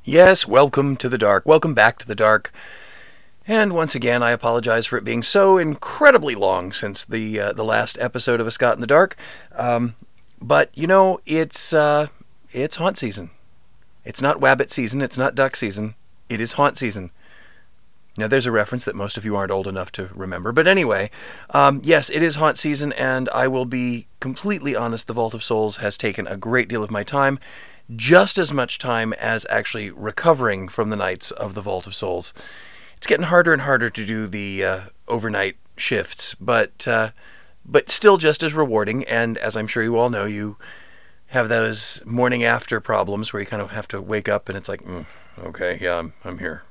Yes, welcome to the dark. Welcome back to the dark. And once again, I apologize for it being so incredibly long since the last episode of A Scott in the Dark. But you know, it's haunt season. It's not wabbit season. It's not duck season. It is haunt season. Now, there's a reference that most of you aren't old enough to remember. But anyway, yes, it is haunt season, and I will be completely honest. The Vault of Souls has taken a great deal of my time, just as much time as actually recovering from the nights of the Vault of Souls. It's getting harder and harder to do the overnight shifts, but still just as rewarding. And as I'm sure you all know, you have those morning after problems where you kind of have to wake up and it's like, okay, yeah, I'm here.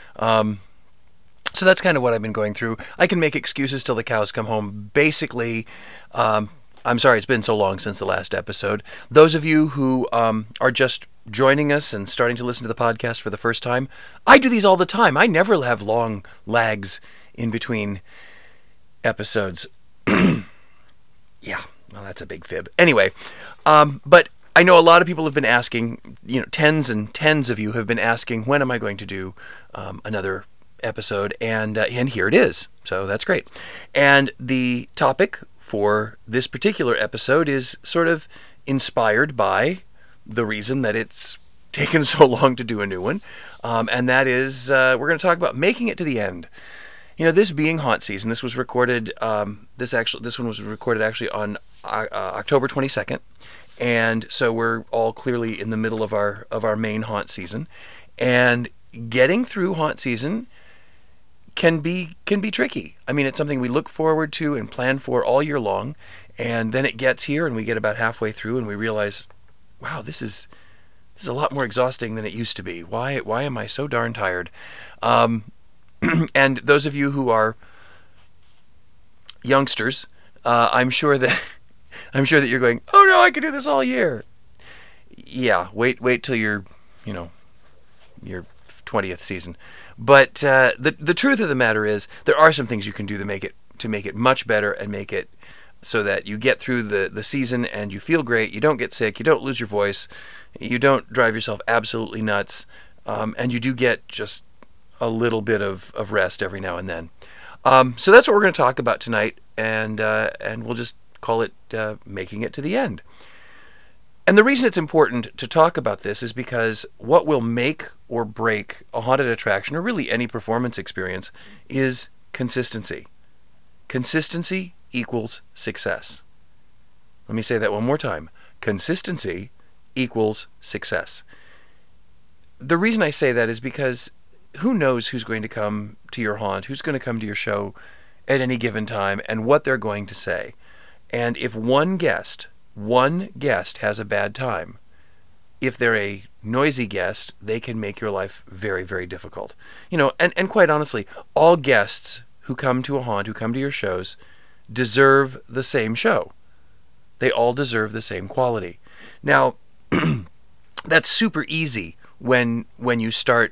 So that's kind of what I've been going through. I can make excuses till the cows come home. Basically, I'm sorry it's been so long since the last episode. Those of you who are just joining us and starting to listen to the podcast for the first time, I do these all the time. I never have long lags in between episodes. Yeah, well, that's a big fib. Anyway, but I know a lot of people have been asking, tens and tens of you have been asking, when am I going to do another episode, and here it is. So that's great. And the topic for this particular episode is sort of inspired by the reason that it's taken so long to do a new one, and that is we're going to talk about making it to the end. This being haunt season, this was recorded. This one was recorded actually on October 22nd, and so we're all clearly in the middle of our main haunt season, and getting through haunt season can be tricky. I mean, it's something we look forward to and plan for all year long, and then it gets here and we get about halfway through and we realize, wow, this is a lot more exhausting than it used to be. Why am I so darn tired? And those of you who are youngsters, I'm sure that you're going, oh no, I could do this all year. Yeah, wait till your 20th season. But the truth of the matter is, there are some things you can do to make it much better and make it so that you get through the season and you feel great. You don't get sick. You don't lose your voice. You don't drive yourself absolutely nuts. And you do get just a little bit of rest every now and then. So that's what we're going to talk about tonight, and we'll just call it making it to the end. And the reason it's important to talk about this is because what will make or break a haunted attraction, or really any performance experience, is consistency. Consistency equals success. Let me say that one more time. Consistency equals success. The reason I say that is because who knows who's going to come to your haunt, who's going to come to your show at any given time, and what they're going to say. And if one guest has a bad time, if they're a noisy guest, they can make your life very, very difficult. And quite honestly, all guests who come to a haunt, who come to your shows, deserve the same show. They all deserve the same quality. Now, that's super easy when you start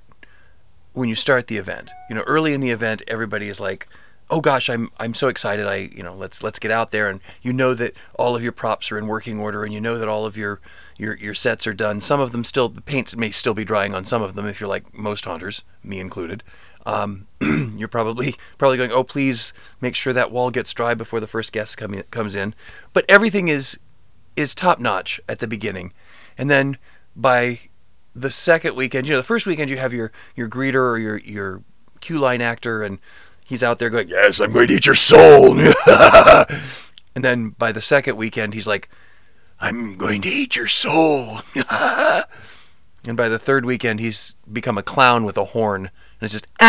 the event. Early in the event, everybody is like, oh gosh, I'm so excited. Let's get out there, and that all of your props are in working order, and that all of your sets are done. Some of them the paint may still be drying on some of them if you're like most haunters, me included. You're probably going, oh please make sure that wall gets dry before the first guest comes in. But everything is top notch at the beginning, and then by the second weekend, the first weekend you have your greeter or your queue line actor, and he's out there going, yes, I'm going to eat your soul. And then by the second weekend, he's like, I'm going to eat your soul. And by the third weekend, he's become a clown with a horn, and it's just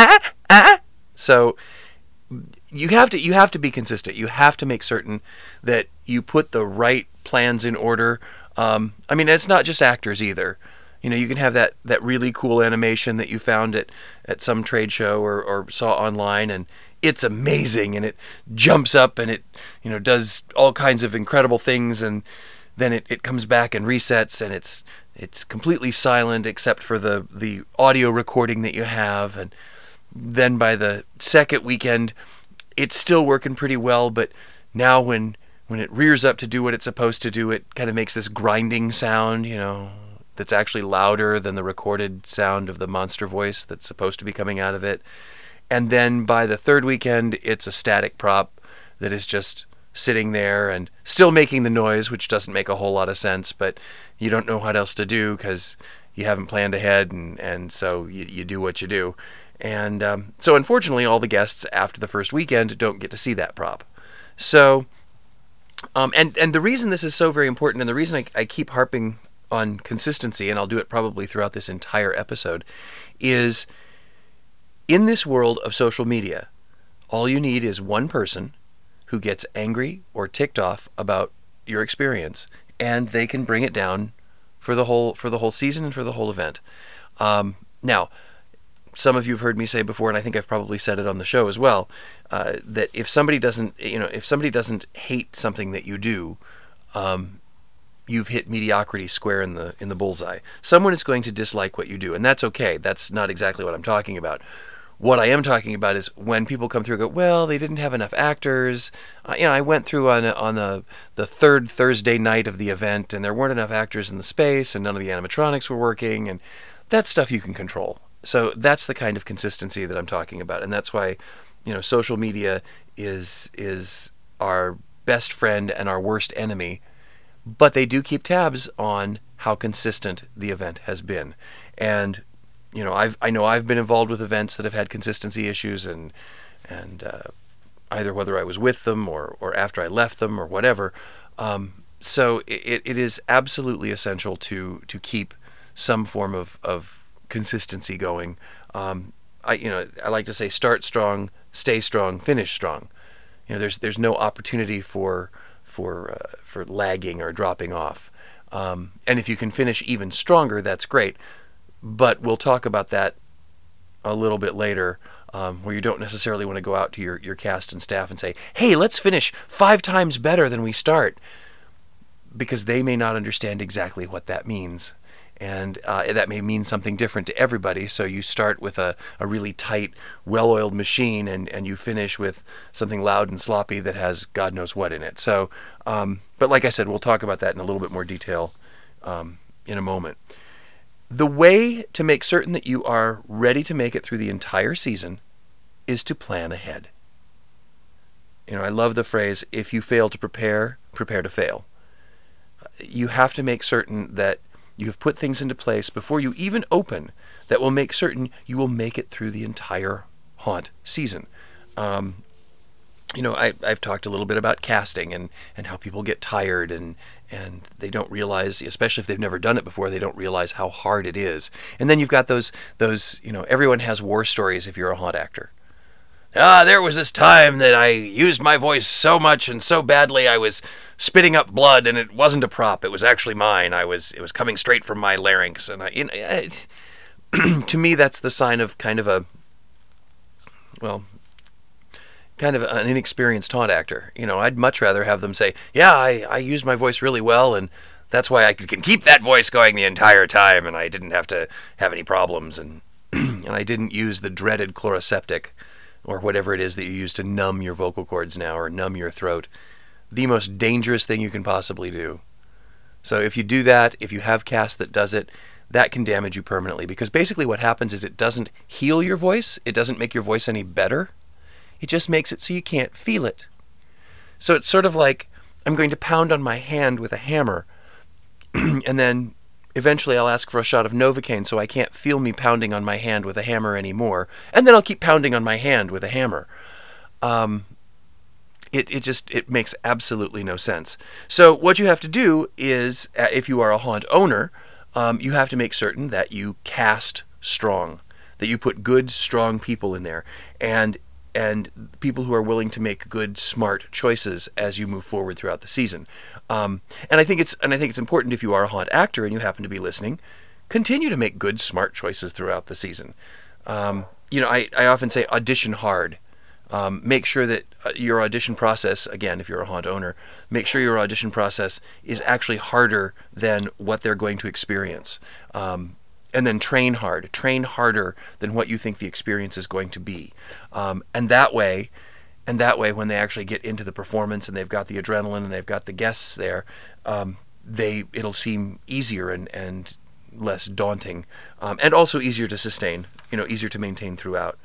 So you have to be consistent. You have to make certain that you put the right plans in order. It's not just actors either. You can have that really cool animation that you found at some trade show or saw online, and it's amazing, and it jumps up and it does all kinds of incredible things, and then it comes back and resets, and it's completely silent except for the audio recording that you have. And then by the second weekend, it's still working pretty well, but now when it rears up to do what it's supposed to do, it kind of makes this grinding sound, that's actually louder than the recorded sound of the monster voice that's supposed to be coming out of it. And then by the third weekend, it's a static prop that is just sitting there and still making the noise, which doesn't make a whole lot of sense, but you don't know what else to do because you haven't planned ahead, and so you do what you do. And so unfortunately, all the guests after the first weekend don't get to see that prop. So, and the reason this is so very important, and the reason I keep harping on consistency, and I'll do it probably throughout this entire episode, is in this world of social media, all you need is one person who gets angry or ticked off about your experience, and they can bring it down for the whole season and for the whole event. Now, some of you have heard me say before, and I think I've probably said it on the show as well, that if somebody doesn't hate something that you do, you've hit mediocrity square in the bullseye. Someone is going to dislike what you do, and that's okay. That's not exactly what I'm talking about. What I am talking about is when people come through and go, well, they didn't have enough actors. I went through on the third Thursday night of the event, and there weren't enough actors in the space, and none of the animatronics were working, and that stuff you can control. So that's the kind of consistency that I'm talking about, and that's why, social media is our best friend and our worst enemy, but they do keep tabs on how consistent the event has been. And I know I've been involved with events that have had consistency issues, and either whether I was with them or after I left them or whatever. So it is absolutely essential to keep some form of consistency going. I like to say, start strong, stay strong, finish strong. There's no opportunity for lagging or dropping off. And if you can finish even stronger, that's great. But we'll talk about that a little bit later, where you don't necessarily want to go out to your cast and staff and say, hey, let's finish 5 times better than we start, because they may not understand exactly what that means. And that may mean something different to everybody. So you start with a really tight, well-oiled machine, and you finish with something loud and sloppy that has God knows what in it. So, but like I said, we'll talk about that in a little bit more detail in a moment. The way to make certain that you are ready to make it through the entire season is to plan ahead. I love the phrase, if you fail to prepare, prepare to fail. You have to make certain that you have put things into place before you even open that will make certain you will make it through the entire haunt season. I've talked a little bit about casting and how people get tired and they don't realize, especially if they've never done it before, they don't realize how hard it is. And then you've got those everyone has war stories if you're a haunt actor. There was this time that I used my voice so much and so badly I was spitting up blood, and it wasn't a prop, it was actually mine. It was coming straight from my larynx, and to me that's the sign of kind of an inexperienced haunt actor. I'd much rather have them say, yeah, I used my voice really well, and that's why I can keep that voice going the entire time, and I didn't have to have any problems, and and I didn't use the dreaded chloroseptic, or whatever it is that you use to numb your vocal cords now, or numb your throat. The most dangerous thing you can possibly do. So if you do that, if you have cast that does it, that can damage you permanently, because basically what happens is it doesn't heal your voice, it doesn't make your voice any better, it just makes it so you can't feel it. So it's sort of like I'm going to pound on my hand with a hammer, and then eventually I'll ask for a shot of Novocaine so I can't feel me pounding on my hand with a hammer anymore, and then I'll keep pounding on my hand with a hammer. It makes absolutely no sense. So what you have to do is, if you are a haunt owner, you have to make certain that you cast strong, that you put good, strong people in there, and people who are willing to make good, smart choices as you move forward throughout the season. And I think it's important, if you are a haunt actor and you happen to be listening, continue to make good, smart choices throughout the season. I often say audition hard. Make sure that your audition process, again, if you're a haunt owner, make sure your audition process is actually harder than what they're going to experience. And then train harder than what you think the experience is going to be. And that way, when they actually get into the performance and they've got the adrenaline and they've got the guests there, it'll seem easier and less daunting, and also easier to sustain. Easier to maintain throughout.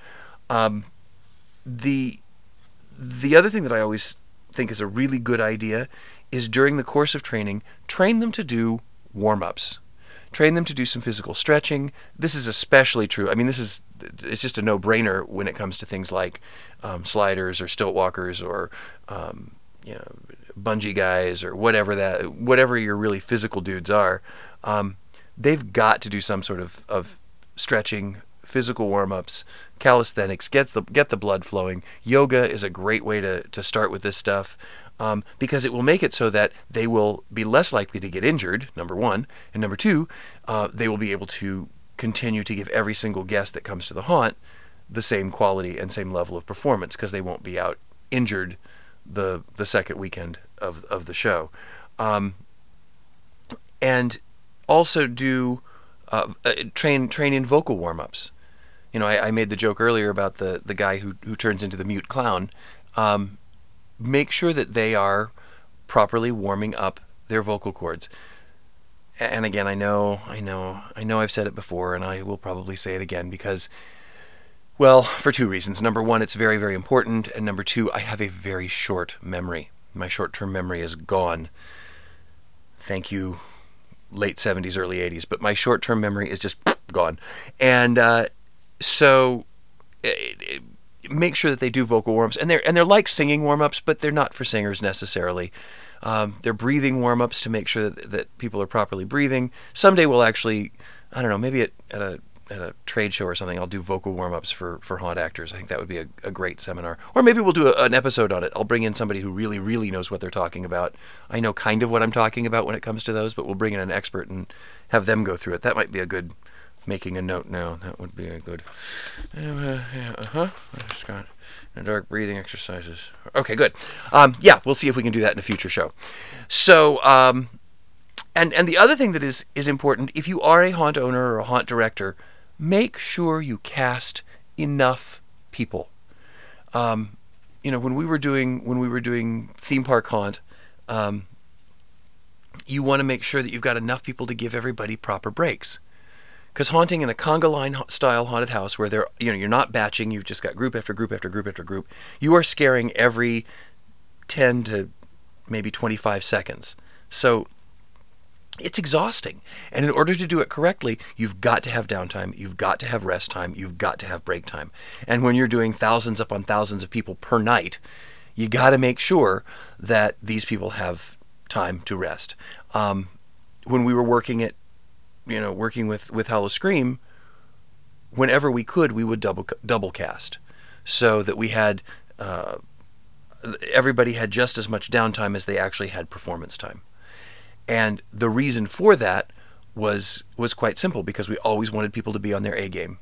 The other thing that I always think is a really good idea is during the course of training, train them to do warm-ups. Train them to do some physical stretching. This is especially true. I mean, it's just a no-brainer when it comes to things like sliders or stilt walkers or bungee guys or whatever your really physical dudes are. They've got to do some sort of stretching, physical warm-ups, calisthenics, get the blood flowing. Yoga is a great way to start with this stuff. Because it will make it so that they will be less likely to get injured, number one, and number two, they will be able to continue to give every single guest that comes to the haunt the same quality and same level of performance, because they won't be out injured the second weekend of the show. And also do train in vocal warm-ups. I made the joke earlier about the guy who turns into the mute clown. Make sure that they are properly warming up their vocal cords. And again, I know I've said it before, and I will probably say it again because, well, for two reasons. Number one, it's very, very important, and number two, I have a very short memory. My short-term memory is gone. Thank you, late 70s, early 80s, but my short-term memory is just gone. And so make sure that they do vocal warm-ups, and they're like singing warm-ups, but they're not for singers necessarily. They're breathing warm-ups to make sure that people are properly breathing. Someday we'll actually, I don't know, maybe at a trade show or something, I'll do vocal warm-ups for haunt actors. I think that would be a great seminar. Or maybe we'll do an episode on it. I'll bring in somebody who really, really knows what they're talking about. I know kind of what I'm talking about when it comes to those, but we'll bring in an expert and have them go through it. That might be a good... Making a note now. That would be a good... I just got dark breathing exercises. Okay, good. We'll see if we can do that in a future show. So, and the other thing that is important, if you are a haunt owner or a haunt director, make sure you cast enough people. When we were doing theme park haunt, you want to make sure that you've got enough people to give everybody proper breaks. Because haunting in a conga line style haunted house where you're not batching, you've just got group after group after group after group, you are scaring every 10 to maybe 25 seconds. So it's exhausting. And in order to do it correctly, you've got to have downtime, you've got to have rest time, you've got to have break time. And when you're doing thousands upon thousands of people per night, you got to make sure that these people have time to rest. When we were working with Howl-O-Scream, whenever we could, we would double cast, so that we had everybody had just as much downtime as they actually had performance time. And the reason for that was quite simple, because we always wanted people to be on their A game.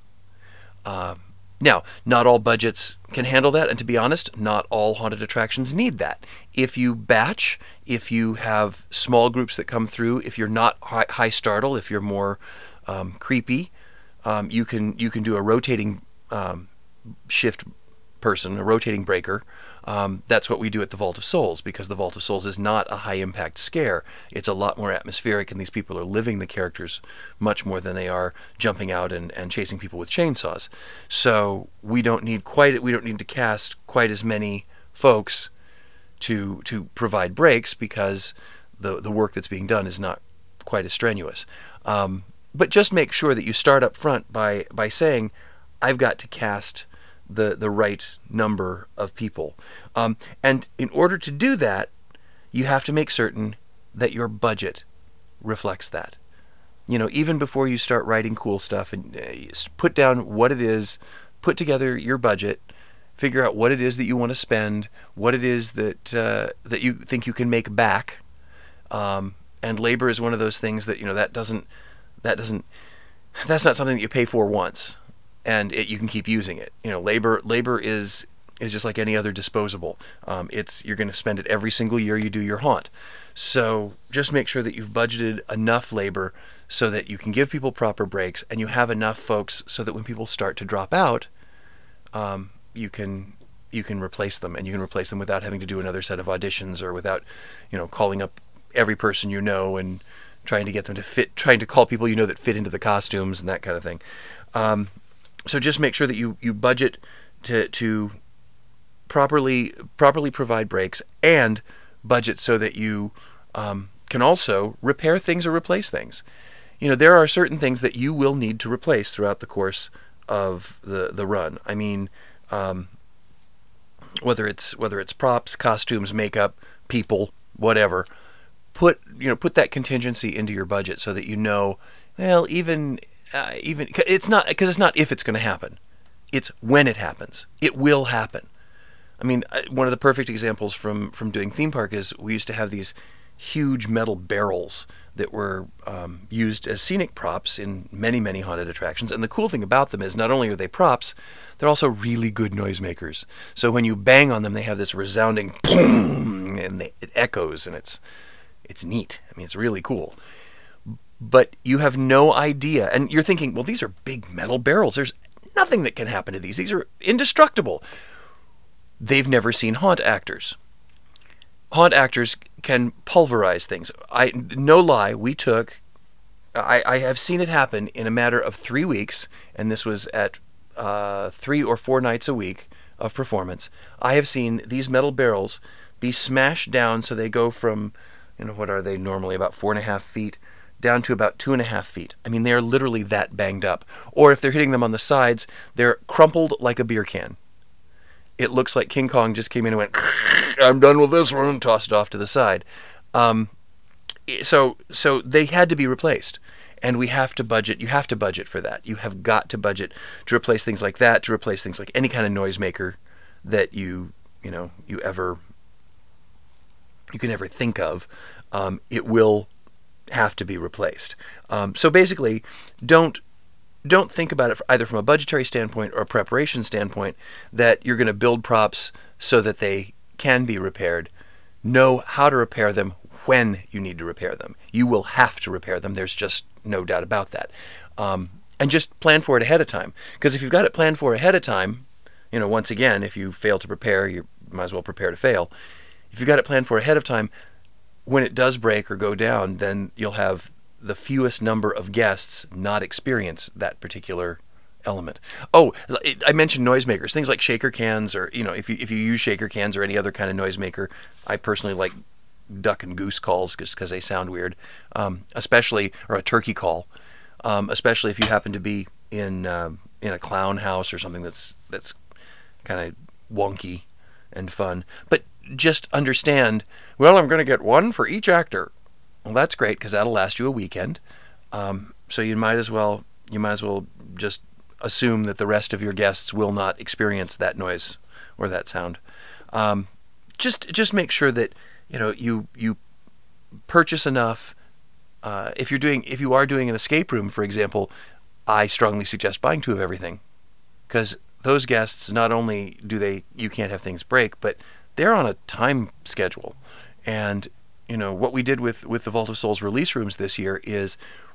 Now, not all budgets can handle that, and to be honest, not all haunted attractions need that. If you batch, if you have small groups that come through, if you're not high startle, if you're more creepy, you can do a rotating shift person, a rotating breaker. That's what we do at the Vault of Souls, because the Vault of Souls is not a high-impact scare. It's a lot more atmospheric, and these people are living the characters much more than they are jumping out and chasing people with chainsaws. So we don't need to cast quite as many folks to provide breaks, because the work that's being done is not quite as strenuous. But just make sure that you start up front by saying, I've got to cast the right number of people. And in order to do that, you have to make certain that your budget reflects that. Even before you start writing cool stuff, and put down what it is, put together your budget, figure out what it is that you want to spend, what it is that you think you can make back. And labor is one of those things that, that's not something that you pay for once, and you can keep using it. Labor is just like any other disposable. You're going to spend it every single year you do your haunt. So just make sure that you've budgeted enough labor so that you can give people proper breaks, and you have enough folks so that when people start to drop out, you can replace them, and you can replace them without having to do another set of auditions, or without calling up every person and trying to get them to fit, trying to call people that fit into the costumes and that kind of thing. So just make sure that you budget to properly provide breaks, and budget so that you can also repair things or replace things. There are certain things that you will need to replace throughout the course of the run. I mean, whether it's props, costumes, makeup, people, whatever, put that contingency into your budget so that well, even it's not if it's going to happen, it's when it happens. It will happen. I mean, one of the perfect examples from doing theme park is we used to have these huge metal barrels that were used as scenic props in many, many haunted attractions. And the cool thing about them is not only are they props, they're also really good noisemakers. So when you bang on them, they have this resounding boom, and it echoes, and it's neat. I mean, it's really cool. But you have no idea, and you're thinking, well, these are big metal barrels. There's nothing that can happen to these. These are indestructible. They've never seen haunt actors. Haunt actors can pulverize things. No lie, I have seen it happen in a matter of 3 weeks, and this was at 3 or 4 nights a week of performance. I have seen these metal barrels be smashed down so they go from, what are they normally, about 4.5 feet, down to about 2.5 feet. I mean, they are literally that banged up. Or if they're hitting them on the sides, they're crumpled like a beer can. It looks like King Kong just came in and went, I'm done with this one, and tossed it off to the side. So they had to be replaced. And we have to budget. You have to budget for that. You have got to budget to replace things like that, to replace things like any kind of noisemaker that you can ever think of. It will have to be replaced. So basically, don't think about it either from a budgetary standpoint or a preparation standpoint that you're going to build props so that they can be repaired. Know how to repair them when you need to repair them. You will have to repair them. There's just no doubt about that. And just plan for it ahead of time. Because if you've got it planned for ahead of time, once again, if you fail to prepare, you might as well prepare to fail. If you've got it planned for ahead of time, when it does break or go down, then you'll have the fewest number of guests not experience that particular element. Oh, I mentioned noisemakers, things like shaker cans, or if you use shaker cans or any other kind of noisemaker. I personally like duck and goose calls just because they sound weird, especially, or a turkey call, especially if you happen to be in a clown house or something that's kind of wonky and fun. But just understand, well, I'm going to get one for each actor. Well, that's great because that'll last you a weekend. So you might as well just assume that the rest of your guests will not experience that noise or that sound. Just make sure that you purchase enough. If you are doing an escape room, for example, I strongly suggest buying 2 of everything, because those guests, not only you can't have things break, but they're on a time schedule. And what we did with the Vault of Souls release rooms this year is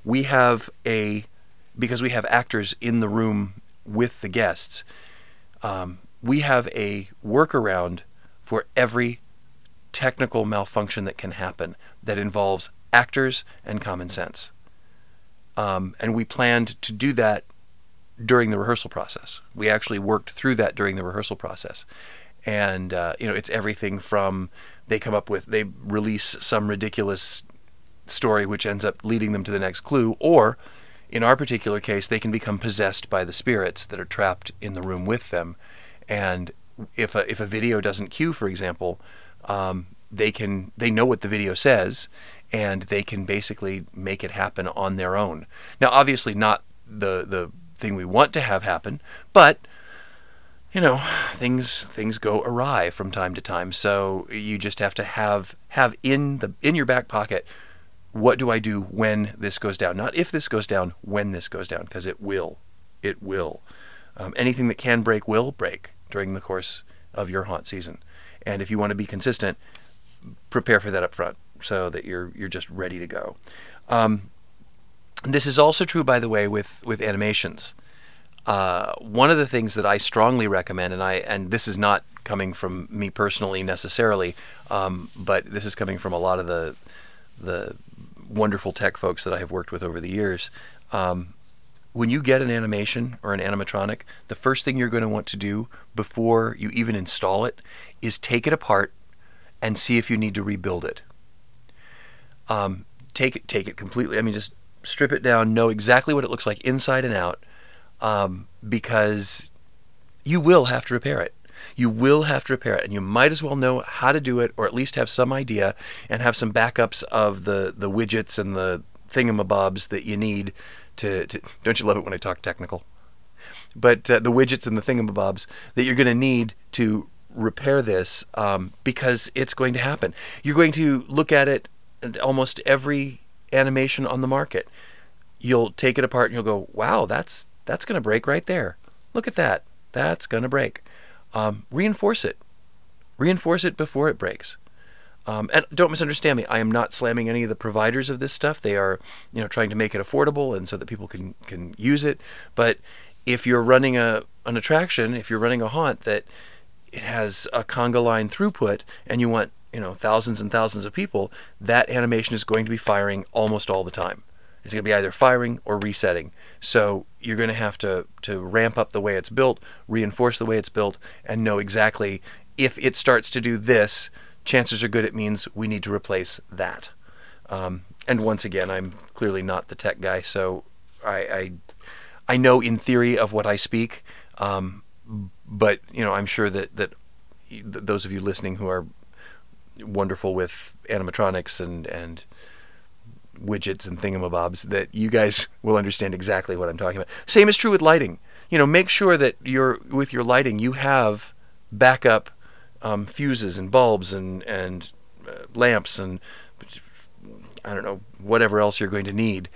because we have actors in the room with the guests, we have a workaround for every technical malfunction that can happen that involves actors and common sense. And we planned to do that during the rehearsal process. We actually worked through that during the rehearsal process. And, it's everything from they release some ridiculous story which ends up leading them to the next clue, or in our particular case, they can become possessed by the spirits that are trapped in the room with them. And if a video doesn't cue, for example, they know what the video says, and they can basically make it happen on their own. Now, obviously not the thing we want to have happen, but things go awry from time to time. So you just have to have in your back pocket, what do I do when this goes down? Not if this goes down, when this goes down, because it will. It will. Anything that can break will break during the course of your haunt season. And if you want to be consistent, prepare for that up front so that you're just ready to go. This is also true, by the way, with animations. One of the things that I strongly recommend, and this is not coming from me personally necessarily, but this is coming from a lot of the wonderful tech folks that I have worked with over the years. When you get an animation or an animatronic, the first thing you're going to want to do before you even install it is take it apart and see if you need to rebuild it. Take it completely. I mean, just strip it down, know exactly what it looks like inside and out, because you will have to repair it. You will have to repair it, and you might as well know how to do it, or at least have some idea and have some backups of the widgets and the thingamabobs that you need to don't you love it when I talk technical? But the widgets and the thingamabobs that you're going to need to repair this, because it's going to happen. You're going to look at it at almost every animation on the market. You'll take it apart and you'll go, wow, that's going to break right there. Look at that. That's going to break. Reinforce it. Reinforce it before it breaks. And don't misunderstand me. I am not slamming any of the providers of this stuff. They are, trying to make it affordable and so that people can use it. But if you're running an attraction, if you're running a haunt that it has a conga line throughput and you want, thousands and thousands of people, that animation is going to be firing almost all the time. It's going to be either firing or resetting. So you're going to have to ramp up the way it's built, reinforce the way it's built, and know exactly if it starts to do this, chances are good it means we need to replace that. And once again, I'm clearly not the tech guy, so I know in theory of what I speak, but I'm sure that those of you listening who are wonderful with animatronics and widgets and thingamabobs, that you guys will understand exactly what I'm talking about. Same is true with lighting. Make sure that with your lighting you have backup fuses and bulbs and lamps and I don't know, whatever else you're going to need.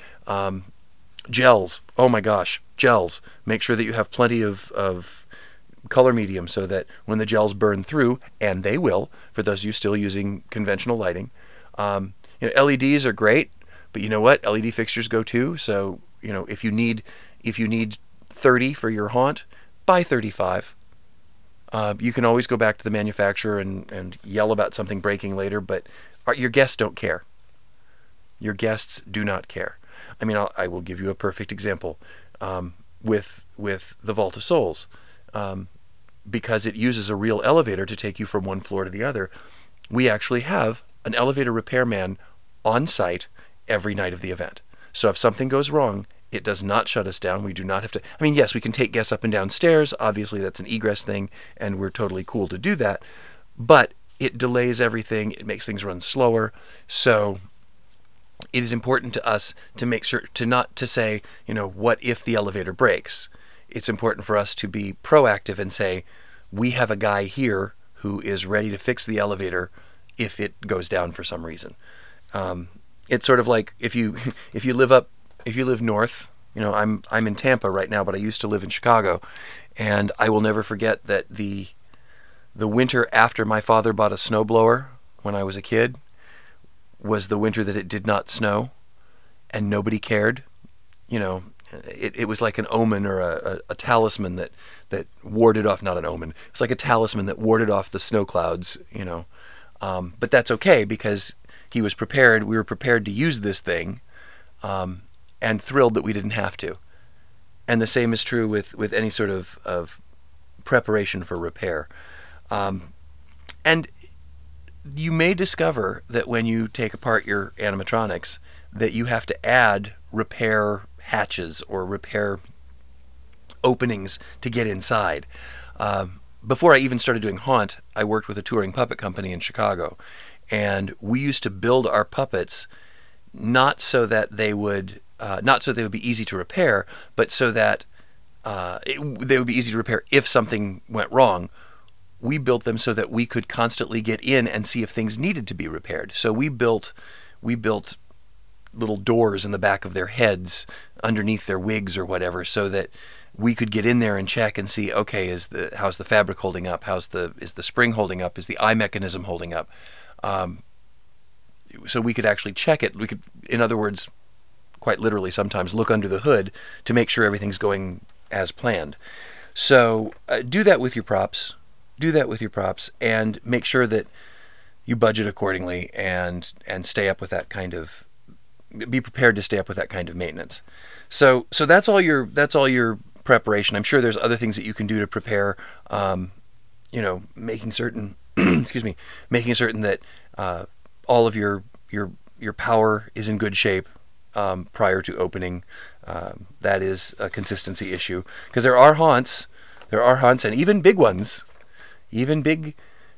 Gels. Oh my gosh, gels. Make sure that you have plenty of color medium so that when the gels burn through, and they will, for those of you still using conventional lighting, LEDs are great, but you know what? LED fixtures go too. So if you need 30 for your haunt, buy 35. You can always go back to the manufacturer and yell about something breaking later, but your guests don't care. Your guests do not care. I mean, I will give you a perfect example with the Vault of Souls. Because it uses a real elevator to take you from one floor to the other, we actually have an elevator repairman on site every night of the event. So if something goes wrong, it does not shut us down. We do not have to. I mean, yes, we can take guests up and down stairs. Obviously, that's an egress thing, and we're totally cool to do that. But it delays everything. It makes things run slower. So it is important to us to make sure to say, what if the elevator breaks? It's important for us to be proactive and say, we have a guy here who is ready to fix the elevator if it goes down for some reason. It's sort of like if you live north, I'm in Tampa right now, but I used to live in Chicago, and I will never forget that the winter after my father bought a snowblower when I was a kid was the winter that it did not snow, and nobody cared. It was like an omen or a talisman that warded off, not an omen. It's like a talisman that warded off the snow clouds, But that's okay because he was prepared. We were prepared to use this thing, and thrilled that we didn't have to. And the same is true with any sort of preparation for repair. And you may discover that when you take apart your animatronics that you have to add repair hatches or repair openings to get inside. Before I even started doing Haunt, I worked with a touring puppet company in Chicago, and we used to build our puppets not so that they would be easy to repair, but so that they would be easy to repair if something went wrong. We built them so that we could constantly get in and see if things needed to be repaired. So we built little doors in the back of their heads underneath their wigs or whatever, so that we could get in there and check and see, okay, how's the fabric holding up? Is the spring holding up? Is the eye mechanism holding up? So we could actually check it. We could, in other words, quite literally sometimes look under the hood to make sure everything's going as planned. So do that with your props. And make sure that you budget accordingly and stay up with that kind of be prepared to stay up with that kind of maintenance. So that's all your preparation. I'm sure there's other things that you can do to prepare. Making certain making certain that all of your power is in good shape prior to opening. That is a consistency issue, because there are haunts, and even big ones, even big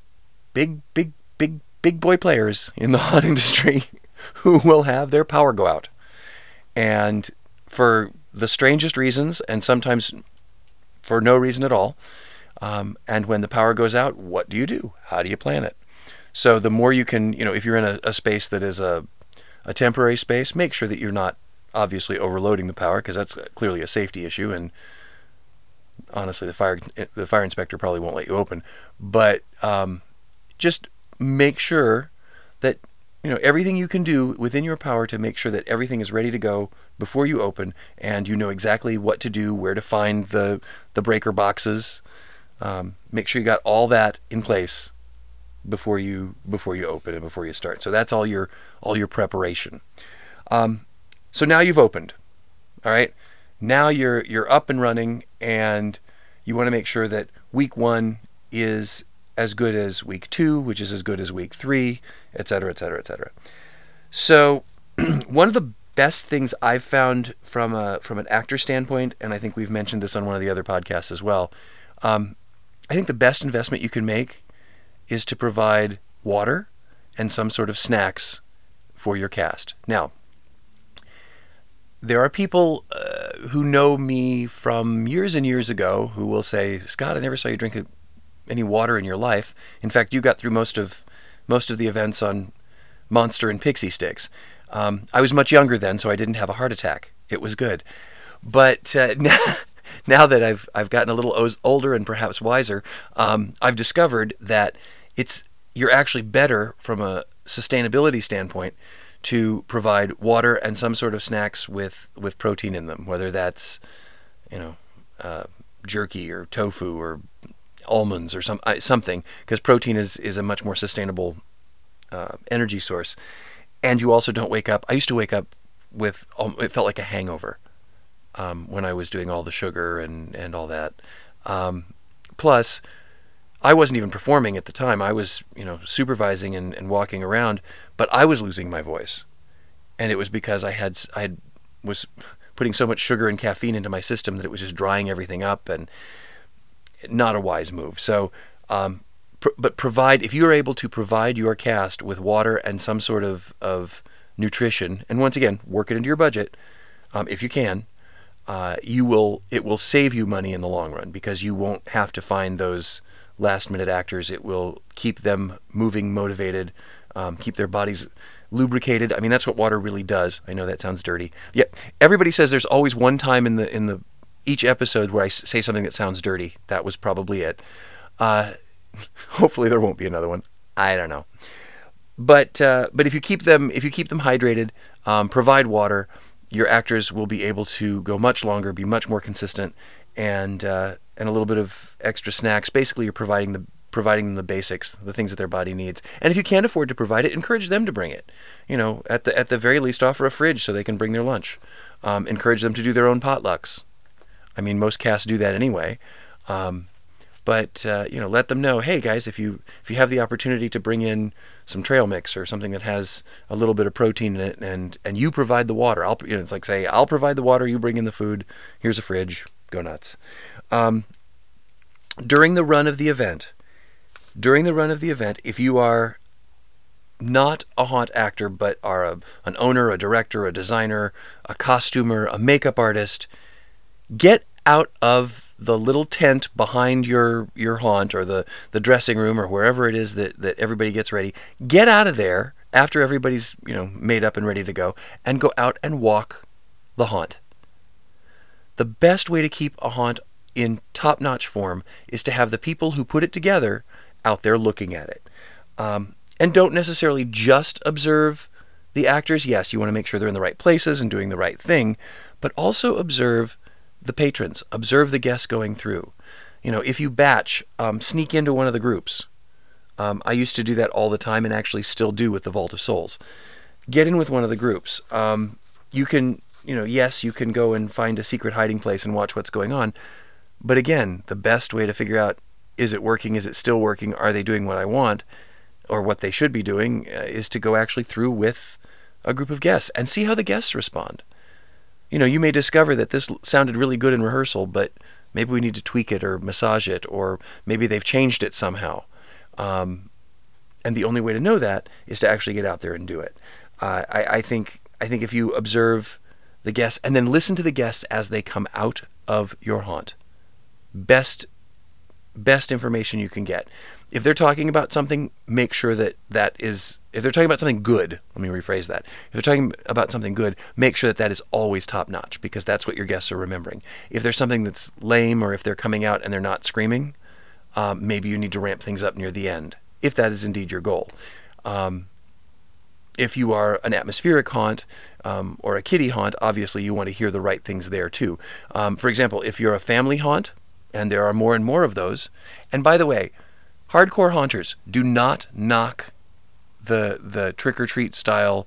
boy players in the haunt industry who will have their power go out, and for the strangest reasons, and sometimes for no reason at all. And when the power goes out, what do you do? How do you plan it? So the more you can, if you're in a space that is a temporary space, make sure that you're not obviously overloading the power, because that's clearly a safety issue, and honestly the fire inspector probably won't let you open. But just make sure that everything you can do within your power to make sure that everything is ready to go before you open, and you know exactly what to do, where to find the breaker boxes. Make sure you got all that in place before you open and before you start. So that's all your preparation. So now you've opened. All right. Now you're up and running, and you want to make sure that week 1 is as good as week 2, which is as good as week 3, et cetera, et cetera, et cetera. So one of the best things I've found from an actor standpoint, and I think we've mentioned this on one of the other podcasts as well, I think the best investment you can make is to provide water and some sort of snacks for your cast. Now, there are people who know me from years and years ago who will say, "Scott, I never saw you drink any water in your life. In fact, you got through most of the events on Monster and Pixie Sticks." I was much younger then, so I didn't have a heart attack. It was good. But now that I've gotten a little older and perhaps wiser, I've discovered that you're actually better from a sustainability standpoint to provide water and some sort of snacks with protein in them, whether that's jerky or tofu or almonds or something, because protein is a much more sustainable energy source. And you also don't wake up. I used to wake up with, it felt like a hangover when I was doing all the sugar and all that. Plus, I wasn't even performing at the time. I was, supervising and walking around, but I was losing my voice. And it was because I was putting so much sugar and caffeine into my system that it was just drying everything up, and not a wise move. So, but if you are able to provide your cast with water and some sort of nutrition, and once again, work it into your budget, if you can, it will save you money in the long run, because you won't have to find those last-minute actors. It will keep them moving, motivated, keep their bodies lubricated. I mean, that's what water really does. I know that sounds dirty. Yeah, everybody says there's always one time in the each episode where I say something that sounds dirty. That was probably it. Hopefully there won't be another one. I don't know. But if you keep them hydrated, provide water, your actors will be able to go much longer, be much more consistent, and a little bit of extra snacks. Basically, you're providing them the basics, the things that their body needs. And if you can't afford to provide it, encourage them to bring it. At the very least, offer a fridge so they can bring their lunch. Encourage them to do their own potlucks. I mean, most casts do that anyway. But let them know, hey guys, if you have the opportunity to bring in some trail mix or something that has a little bit of protein in it, and you provide the water, it's like, say, I'll provide the water, you bring in the food. Here's a fridge. Go nuts. During the run of the event, if you are not a haunt actor but are an owner, a director, a designer, a costumer, a makeup artist, get out of the little tent behind your haunt, or the dressing room, or wherever it is that everybody gets ready. Get out of there after everybody's made up and ready to go, and go out and walk the haunt. The best way to keep a haunt in top-notch form is to have the people who put it together out there looking at it. And don't necessarily just observe the actors. Yes, you want to make sure they're in the right places and doing the right thing, but also observe the patrons, observe the guests going through. If you batch, sneak into one of the groups. I used to do that all the time, and actually still do with the Vault of Souls. get in with one of the groups. You can, yes, you can go and find a secret hiding place and watch what's going on. But again, the best way to figure out, is it working? Is it still working? Are they doing what I want or what they should be doing? Is to go actually through with a group of guests and see how the guests respond. You may discover that this sounded really good in rehearsal, but maybe we need to tweak it or massage it, or maybe they've changed it somehow. And the only way to know that is to actually get out there and do it. I think if you observe the guests and then listen to the guests as they come out of your haunt, best information you can get. If they're talking about something, make sure that is, if they're talking about something good, let me rephrase that. If they're talking about something good, make sure that is always top notch, because that's what your guests are remembering. If there's something that's lame, or if they're coming out and they're not screaming, maybe you need to ramp things up near the end, if that is indeed your goal. If you are an atmospheric haunt or a kiddie haunt, obviously you want to hear the right things there too. For example, if you're a family haunt, and there are more and more of those, and by the way, hardcore haunters, do not knock the trick-or-treat style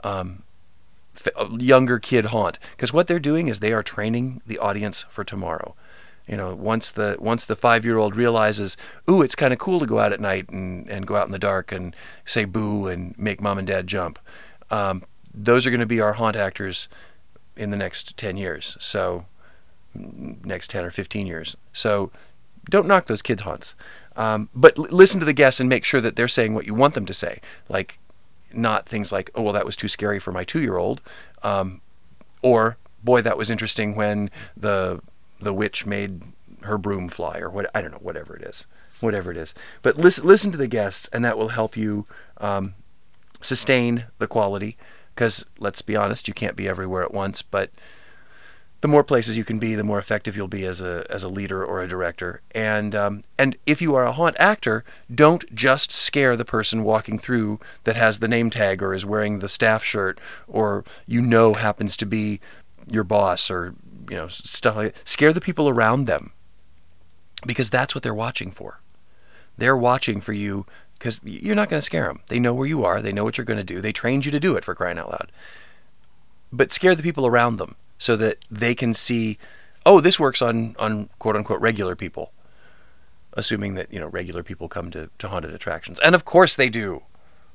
younger kid haunt, because what they're doing is they are training the audience for tomorrow. Once the 5-year-old realizes, ooh, it's kind of cool to go out at night and go out in the dark and say boo and make mom and dad jump. Those are going to be our haunt actors in the next 10 years. So next 10 or 15 years. So don't knock those kids' haunts. But listen to the guests and make sure that they're saying what you want them to say. Like, not things like, oh, well, that was too scary for my 2-year-old. Or, boy, that was interesting when the witch made her broom fly, or what, I don't know, whatever it is. But listen to the guests, and that will help you sustain the quality, because let's be honest, you can't be everywhere at once, but the more places you can be, the more effective you'll be as a leader or a director. And if you are a haunt actor, don't just scare the person walking through that has the name tag or is wearing the staff shirt, or happens to be your boss, or stuff like that. Scare the people around them, because that's what they're watching for. They're watching for you, because you're not going to scare them. They know where you are. They know what you're going to do. They trained you to do it, for crying out loud. But scare the people around them, so that they can see, oh, this works on quote-unquote regular people, assuming that regular people come to haunted attractions. And of course they do.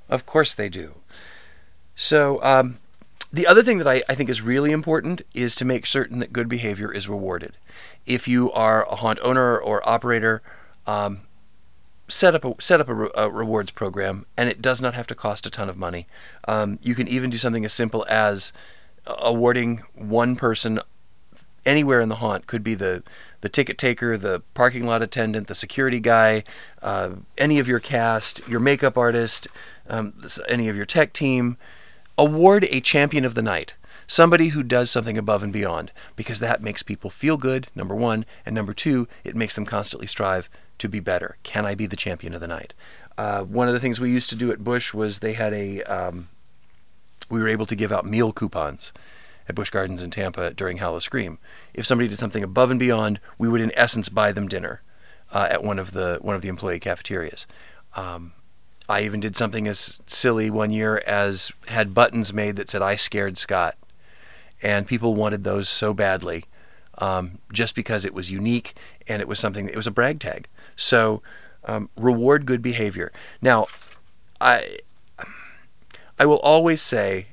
So the other thing that I think is really important is to make certain that good behavior is rewarded. If you are a haunt owner or operator, set up a rewards program, and it does not have to cost a ton of money. You can even do something as simple as awarding one person anywhere in the haunt. Could be the ticket taker, the parking lot attendant, the security guy, any of your cast, your makeup artist, any of your tech team. Award a champion of the night, somebody who does something above and beyond, because that makes people feel good, number one, and number two, it makes them constantly strive to be better. Can I be the champion of the night? One of the things we used to do at Busch was they had we were able to give out meal coupons at Busch Gardens in Tampa during Howl-O-Scream. If somebody did something above and beyond, we would in essence buy them dinner at one of the employee cafeterias. I even did something as silly one year as had buttons made that said, "I scared Scott." And people wanted those so badly, just because it was unique and it was a brag tag. So reward good behavior. Now, I will always say,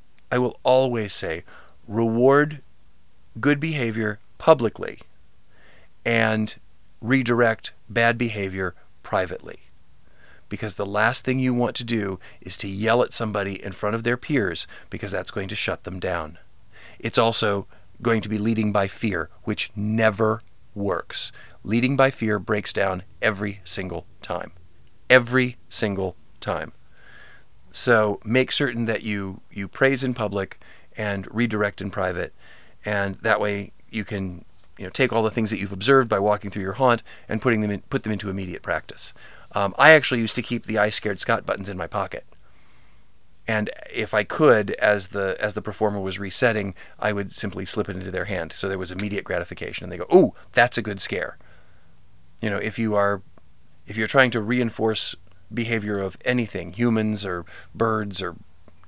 reward good behavior publicly and redirect bad behavior privately. Because the last thing you want to do is to yell at somebody in front of their peers, because that's going to shut them down. It's also going to be leading by fear, which never works. Leading by fear breaks down every single time. Every single time. So make certain that you praise in public and redirect in private, and that way you can take all the things that you've observed by walking through your haunt and put them into immediate practice. I actually used to keep the "I Scared Scott" buttons in my pocket, and if I could, as the performer was resetting, I would simply slip it into their hand, so there was immediate gratification, and they go, "Ooh, that's a good scare." If you're trying to reinforce behavior of anything, humans or birds or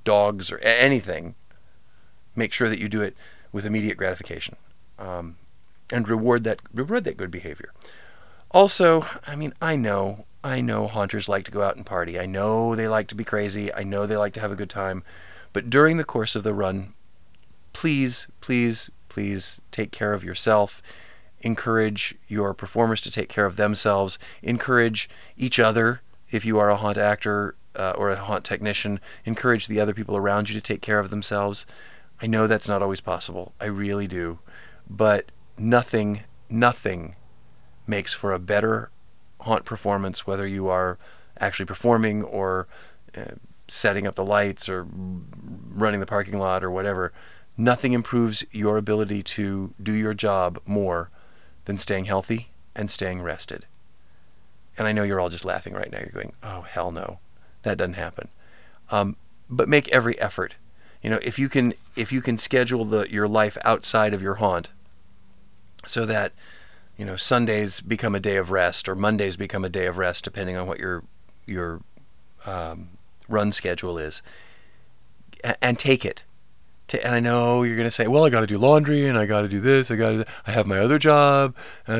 dogs or anything, make sure that you do it with immediate gratification, and reward that good behavior. Also, I mean, I know haunters like to go out and party. I know they like to be crazy. I know they like to have a good time. But during the course of the run, please, please, please take care of yourself. Encourage your performers to take care of themselves. Encourage each other. If you are a haunt actor or a haunt technician, encourage the other people around you to take care of themselves. I know that's not always possible. I really do. But nothing makes for a better haunt performance, whether you are actually performing or setting up the lights or running the parking lot or whatever. Nothing improves your ability to do your job more than staying healthy and staying rested. And I know you're all just laughing right now. You're going, oh, hell no, that doesn't happen. But make every effort. If you can schedule your life outside of your haunt so that Sundays become a day of rest, or Mondays become a day of rest, depending on what your run schedule is, and take it. And I know you're going to say, well, I got to do laundry, and I got to do this, I have my other job.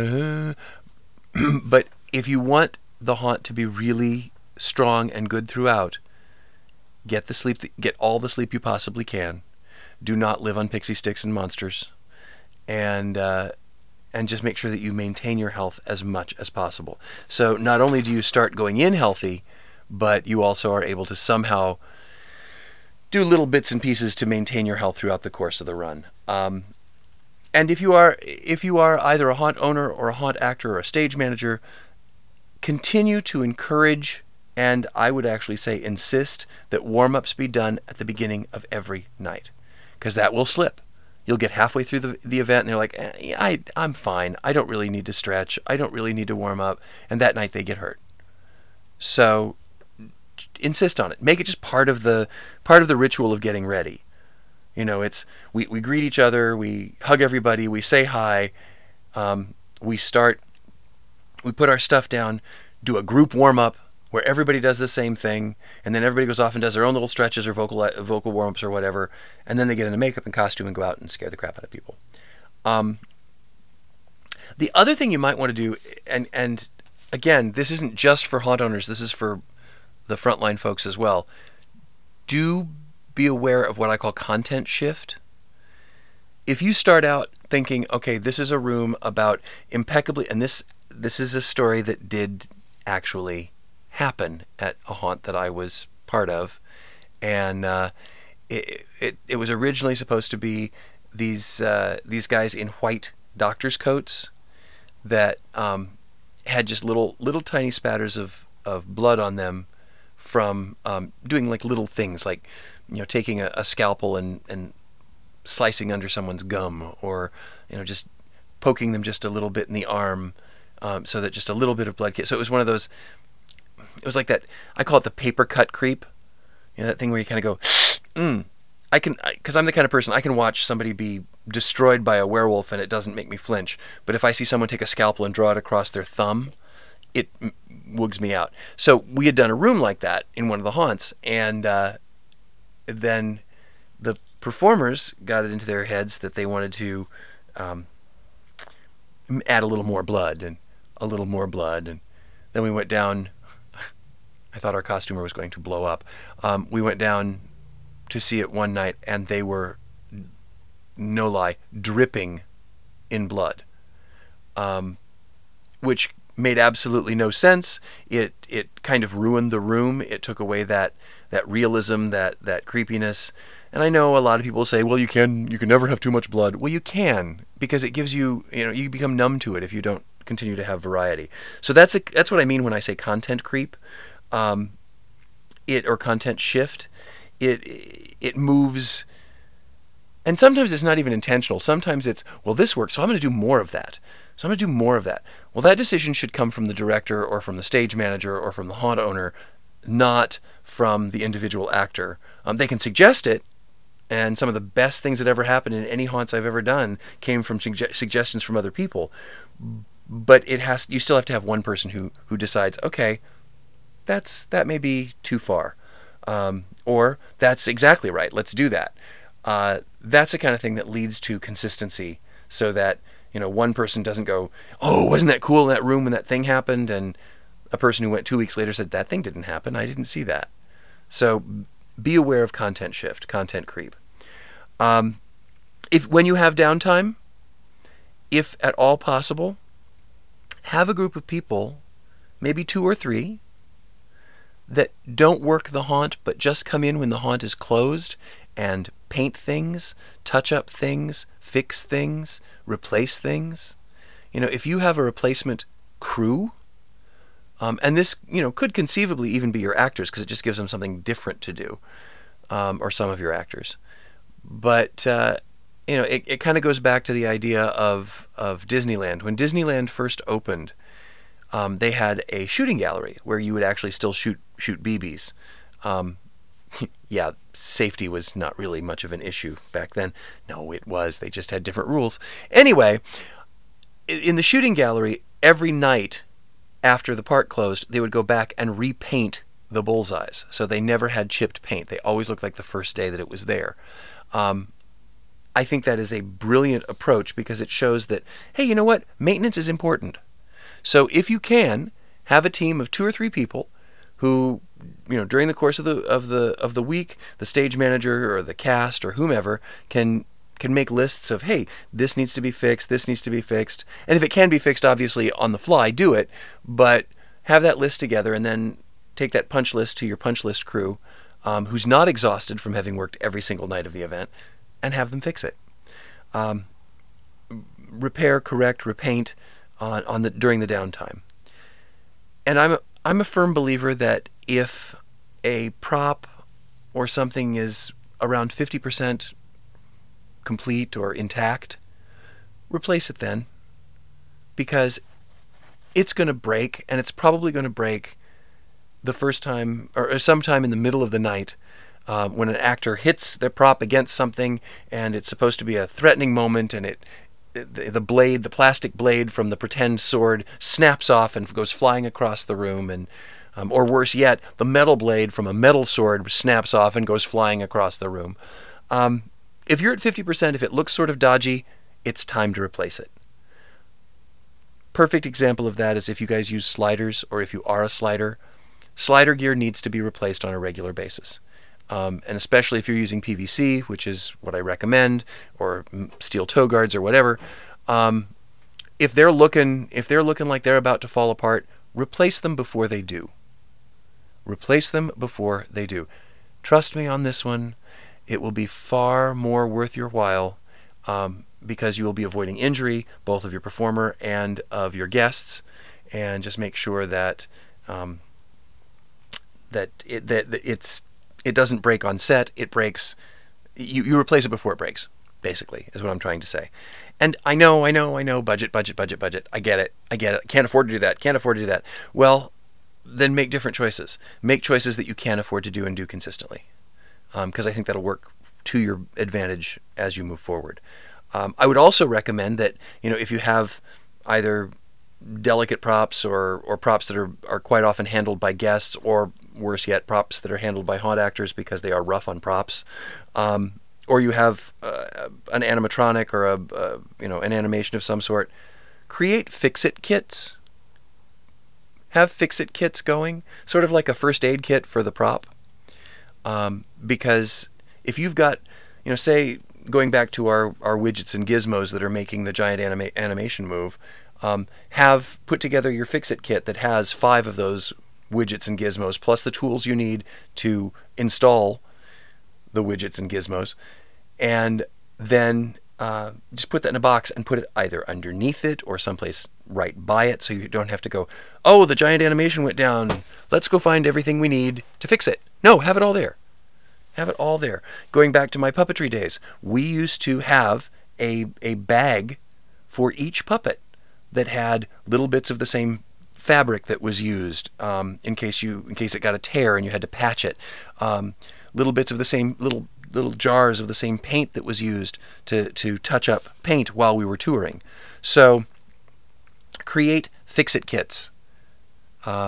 But if you want the haunt to be really strong and good throughout, get all the sleep you possibly can. Do not live on pixie sticks and monsters, and just make sure that you maintain your health as much as possible. So not only do you start going in healthy, but you also are able to somehow do little bits and pieces to maintain your health throughout the course of the run. And if you are either a haunt owner or a haunt actor or a stage manager, continue to encourage, and I would actually say insist, that warm-ups be done at the beginning of every night, because that will slip. You'll get halfway through the event and they're like, I'm fine. I don't really need to stretch. I don't really need to warm up. And that night they get hurt. So insist on it. Make it just part of the ritual of getting ready. It's we greet each other, we hug everybody, we say hi, we put our stuff down, do a group warm up where everybody does the same thing, and then everybody goes off and does their own little stretches or vocal warm-ups or whatever, and then they get into makeup and costume and go out and scare the crap out of people. The other thing you might want to do, and again, this isn't just for haunt owners, this is for the frontline folks as well, do be aware of what I call content shift. If you start out thinking, okay, this is a room about impeccably, and this is a story that did actually happen at a haunt that I was part of, and it was originally supposed to be these guys in white doctor's coats that had just little tiny spatters of blood on them from doing like little things like taking a scalpel and slicing under someone's gum, or just poking them just a little bit in the arm, so that just a little bit of blood. So it was one of those. It was like that. I call it the paper cut creep. That thing where you kind of go, because I'm the kind of person, I can watch somebody be destroyed by a werewolf and it doesn't make me flinch. But if I see someone take a scalpel and draw it across their thumb, it woogs me out. So we had done a room like that in one of the haunts, and then the performers got it into their heads that they wanted to add a little more blood and a little more blood, and then we went down. I thought our costumer was going to blow up. We went down to see it one night, and they were, no lie, dripping in blood, which made absolutely no sense. It kind of ruined the room. It took away that realism, that creepiness. And I know a lot of people say, well, you can never have too much blood. Well, you can, because it gives you, you become numb to it if you don't continue to have variety. So that's what I mean when I say content creep. Or content shift. It moves, and sometimes it's not even intentional. Sometimes it's, well, this works, so I'm going to do more of that. Well, that decision should come from the director or from the stage manager or from the haunt owner, not from the individual actor. They can suggest it, and some of the best things that ever happened in any haunts I've ever done came from suggestions from other people. But you still have to have one person who decides, okay, that may be too far. Or that's exactly right, let's do that. That's the kind of thing that leads to consistency, so that one person doesn't go, oh, wasn't that cool in that room when that thing happened, and a person who went 2 weeks later said, that thing didn't happen, I didn't see that. So be aware of content shift, content creep. When you have downtime, if at all possible, have a group of people, maybe 2 or 3, that don't work the haunt, but just come in when the haunt is closed and paint things, touch up things, fix things, replace things. If you have a replacement crew, and this could conceivably even be your actors, because it just gives them something different to do, or some of your actors. But it kind of goes back to the idea of Disneyland. When Disneyland first opened, they had a shooting gallery where you would actually still shoot BBs. Yeah, safety was not really much of an issue back then. No, it was. They just had different rules. Anyway, in the shooting gallery, every night after the park closed, they would go back and repaint the bullseyes. So they never had chipped paint. They always looked like the first day that it was there. I think that is a brilliant approach, because it shows that, hey, you know what? Maintenance is important. So if you can, have a team of 2 or 3 people who, during the course of the week, the stage manager or the cast or whomever can make lists of, hey, this needs to be fixed, this needs to be fixed. And if it can be fixed, obviously, on the fly, do it. But have that list together, and then take that punch list to your punch list crew, who's not exhausted from having worked every single night of the event, and have them fix it. Repair, correct, repaint during the downtime. And I'm a firm believer that if a prop or something is around 50% complete or intact, replace it then, because it's going to break, and it's probably going to break the first time or sometime in the middle of the night, when an actor hits their prop against something, and it's supposed to be a threatening moment, and the plastic blade from the pretend sword snaps off and goes flying across the room, and or worse yet, the metal blade from a metal sword snaps off and goes flying across the room. If you're at 50%, if it looks sort of dodgy, it's time to replace it. Perfect example of that is if you guys use sliders, or if you are a slider gear needs to be replaced on a regular basis. And especially if you're using PVC, which is what I recommend, or steel toe guards or whatever, if they're looking like they're about to fall apart, replace them before they do. Replace them before they do. Trust me on this one. It will be far more worth your while, because you will be avoiding injury, both of your performer and of your guests, and just make sure that it doesn't break on set. It breaks. You replace it before it breaks, basically, is what I'm trying to say. And I know. Budget. I get it. Can't afford to do that. Well, then make different choices. Make choices that you can afford to do and do consistently, because I think that'll work to your advantage as you move forward. I would also recommend that, if you have either delicate props or props that are quite often handled by guests, or worse yet, props that are handled by haunt actors because they are rough on props, or you have an animatronic or an animation of some sort, create fix-it kits. Have fix-it kits going, sort of like a first aid kit for the prop, because if you've got, say, going back to our widgets and gizmos that are making the giant animation move, have put together your fix-it kit that has 5 of those widgets and gizmos, plus the tools you need to install the widgets and gizmos, and then just put that in a box and put it either underneath it or someplace right by it, so you don't have to go, oh, the giant animation went down, let's go find everything we need to fix it. No, have it all there. Have it all there. Going back to my puppetry days, we used to have a bag for each puppet that had little bits of the same fabric that was used, in case it got a tear and you had to patch it. Little bits of the same little jars of the same paint that was used to touch up paint while we were touring. So create fix-it kits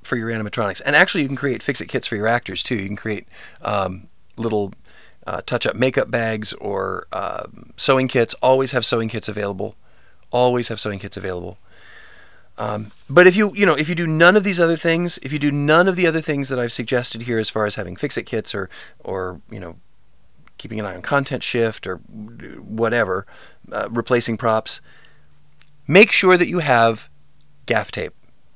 for your animatronics. And actually, you can create fix-it kits for your actors too. You can create little touch-up makeup bags or sewing kits. Always have sewing kits available. Always have sewing kits available. But if you do none of these other things, if you do none of the other things that I've suggested here, as far as having fix-it kits or keeping an eye on content shift or whatever, replacing props, make sure that you have gaff tape.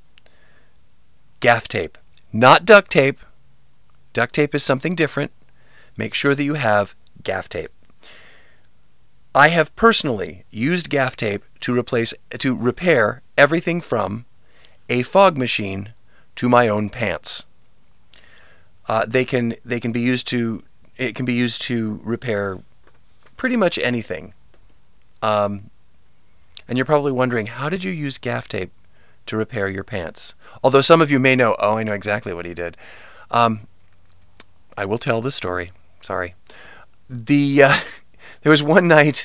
Gaff tape, not duct tape. Duct tape is something different. Make sure that you have gaff tape. I have personally used gaff tape to repair everything from a fog machine to my own pants. It can be used to repair pretty much anything. And you're probably wondering, how did you use gaff tape to repair your pants? Although some of you may know, I know exactly what he did. I will tell the story. Sorry. There was one night,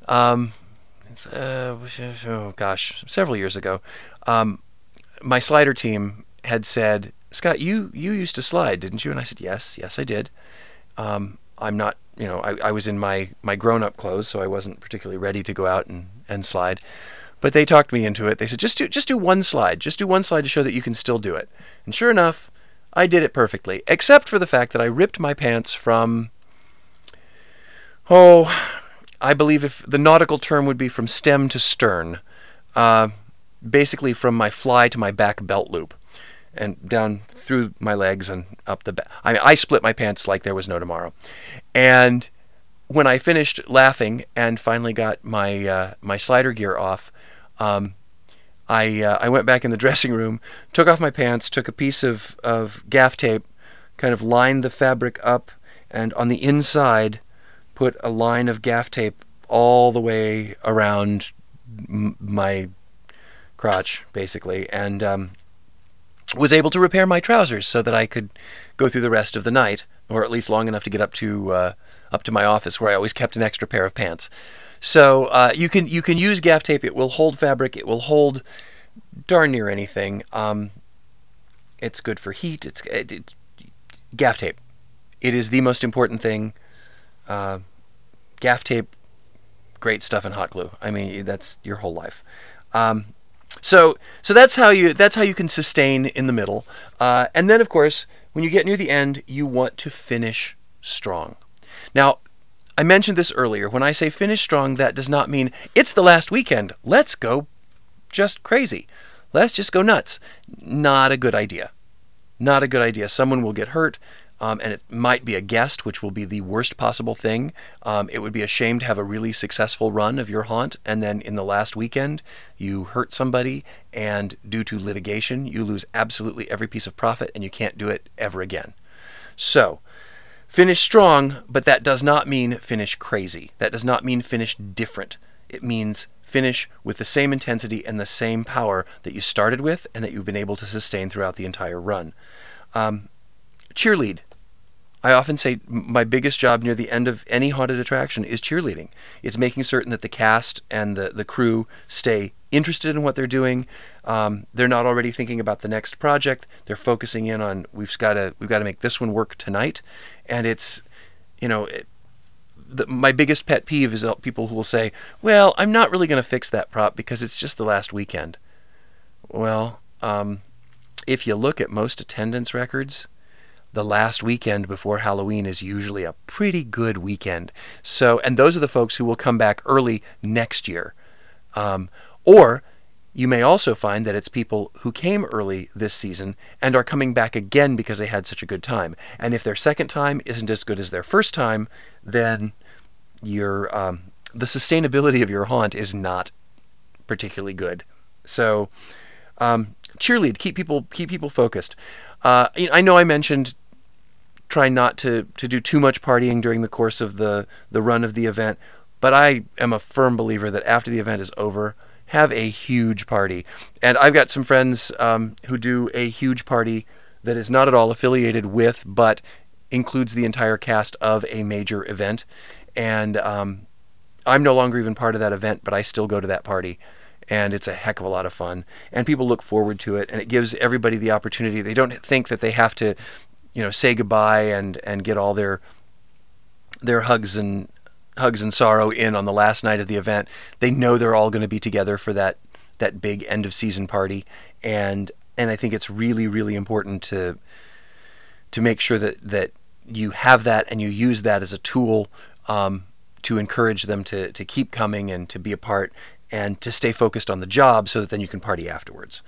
several years ago, my slider team had said, Scott, you used to slide, didn't you? And I said, yes, I did. I'm not, I was in my grown-up clothes, so I wasn't particularly ready to go out and slide. But they talked me into it. They said, just do one slide. Just do one slide to show that you can still do it. And sure enough, I did it perfectly, except for the fact that I ripped my pants from, I believe if the nautical term would be from stem to stern, basically from my fly to my back belt loop, and down through my legs and up the back. I split my pants like there was no tomorrow. And when I finished laughing and finally got my slider gear off, I went back in the dressing room, took off my pants, took a piece of gaff tape, kind of lined the fabric up, and on the inside put a line of gaff tape all the way around my crotch, basically, and was able to repair my trousers so that I could go through the rest of the night, or at least long enough to get up to my office, where I always kept an extra pair of pants. So you can use gaff tape. It will hold fabric. It will hold darn near anything. It's good for heat. It's gaff tape. It is the most important thing. Gaff tape, great stuff in hot glue. I mean, that's your whole life. So that's how you can sustain in the middle. And then, of course, when you get near the end, you want to finish strong. Now, I mentioned this earlier. When I say finish strong, that does not mean it's the last weekend. Let's go just crazy. Let's just go nuts. Not a good idea. Not a good idea. Someone will get hurt, and it might be a guest, which will be the worst possible thing. It would be a shame to have a really successful run of your haunt, and then in the last weekend, you hurt somebody, and due to litigation, you lose absolutely every piece of profit, and you can't do it ever again. So, finish strong, but that does not mean finish crazy. That does not mean finish different. It means finish with the same intensity and the same power that you started with and that you've been able to sustain throughout the entire run. Cheerlead. I often say my biggest job near the end of any haunted attraction is cheerleading. It's making certain that the cast and the crew stay interested in what they're doing. They're not already thinking about the next project. They're focusing in on we've got to make this one work tonight. And it's, my biggest pet peeve is people who will say, well, I'm not really going to fix that prop because it's just the last weekend. Well, if you look at most attendance records, the last weekend before Halloween is usually a pretty good weekend. And those are the folks who will come back early next year. Or you may also find that it's people who came early this season and are coming back again because they had such a good time. And if their second time isn't as good as their first time, then the sustainability of your haunt is not particularly good. So cheerlead, keep people focused. I know I mentioned try not to do too much partying during the course of the run of the event, but I am a firm believer that after the event is over, have a huge party. And I've got some friends who do a huge party that is not at all affiliated with, but includes the entire cast of a major event. And I'm no longer even part of that event, but I still go to that party. and it's a heck of a lot of fun, and people look forward to it, and it gives everybody the opportunity. They don't think that they have to, say goodbye and get all their hugs and sorrow in on the last night of the event. They know they're all going to be together for that big end of season party, and I think it's really, really important to make sure that you have that and you use that as a tool to encourage them to keep coming and to be a part and to stay focused on the job so that then you can party afterwards.